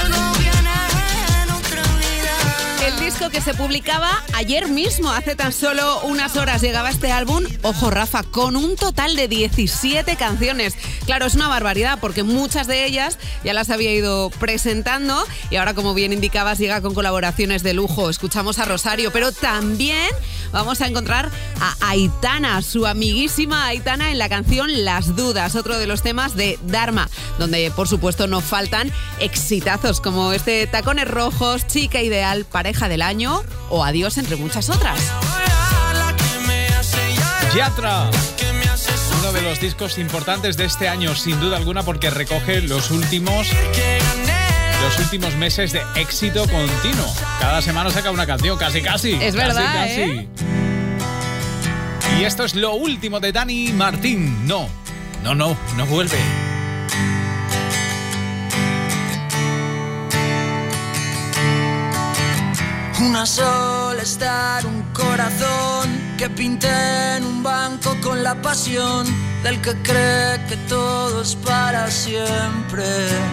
Speaker 6: El disco que se publicaba ayer mismo, hace tan solo unas horas llegaba este álbum, ojo Rafa, con un total de diecisiete canciones. Claro, es una barbaridad porque muchas de ellas ya las había ido presentando y ahora, como bien indicabas, llega con colaboraciones de lujo. Escuchamos a Rosario, pero también vamos a encontrar a Aitana, su amiguísima Aitana, en la canción Las Dudas, otro de los temas de Dharma, donde por supuesto no faltan exitazos como este Tacones Rojos, Chica Ideal, Pareja del Año o Adiós, entre muchas otras.
Speaker 4: Yatra, uno de los discos importantes de este año, sin duda alguna, porque recoge los últimos los últimos meses de éxito continuo. Cada semana saca una canción, casi casi.
Speaker 6: Es verdad,
Speaker 4: casi, casi.
Speaker 6: ¿eh?
Speaker 4: Y esto es lo último de Dani Martín. No, no, no, no vuelve.
Speaker 8: Una sola estar, un corazón que pinté en un banco con la pasión del que cree que todo es para siempre.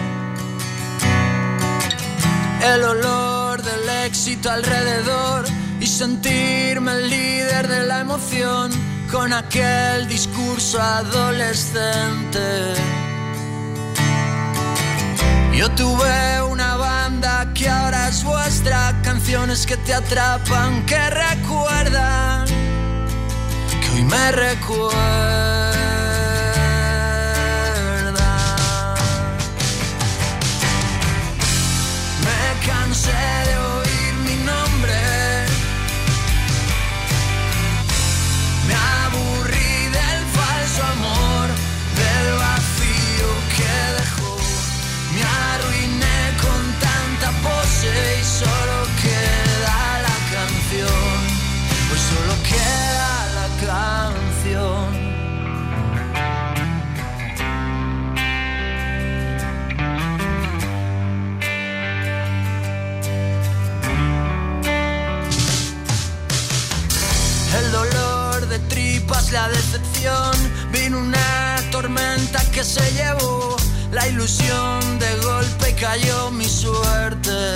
Speaker 8: El olor del éxito alrededor y sentirme el líder de la emoción con aquel discurso adolescente. Yo tuve una banda que ahora es vuestra, canciones que te atrapan, que recuerdan, que hoy me recuerdan. Me cansé de oír mi nombre, me aburrí del falso amor, del vacío que dejó. Me arruiné con tanta pose y solo queda la canción, pues solo queda la canción. El dolor de tripas, la decepción, vino una tormenta que se llevó la ilusión, de golpe y cayó mi suerte.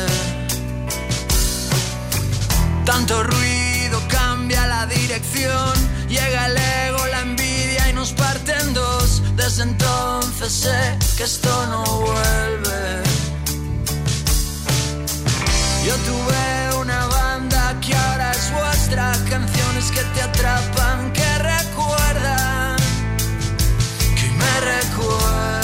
Speaker 8: Tanto ruido cambia la dirección, llega el ego, la envidia y nos parte en dos. Desde entonces sé que esto no vuelve. Yo tuve una banda que ahora es vuestra, canciones que te atrapan, que recuerdan, que me recuerdan.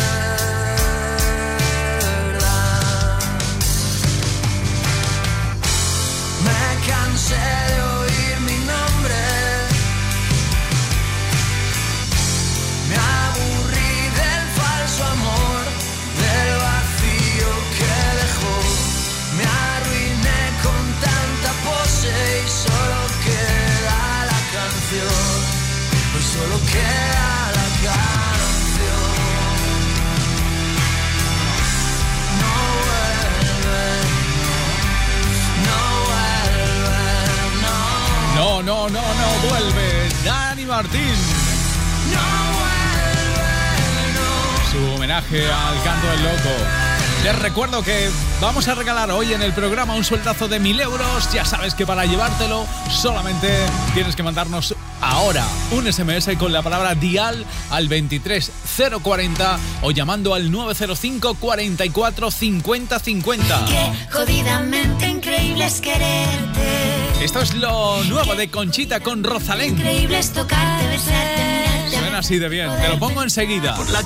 Speaker 8: Cansé de oír mi nombre, me aburrí del falso amor, del vacío que dejó. Me arruiné con tanta pose y solo queda la canción, pues solo queda la canción. No vuelve, no vuelve.
Speaker 4: No, no, no, no vuelve Dani Martín.
Speaker 8: No vuelve, no.
Speaker 4: Su homenaje al canto del loco. Les recuerdo que vamos a regalar hoy en el programa un sueldazo de mil euros. Ya sabes que para llevártelo solamente tienes que mandarnos ahora un ese eme ese con la palabra dial al veintitrés cero cuarenta o llamando al nueve cero cinco, cuarenta y cuatro, cincuenta, cincuenta.
Speaker 7: Qué jodidamente increíble es quererte.
Speaker 4: Esto es lo nuevo de Conchita con Rosalén.
Speaker 7: Increíble es tocarte, besarte, mirarte.
Speaker 4: Suena así de bien, te lo pongo enseguida.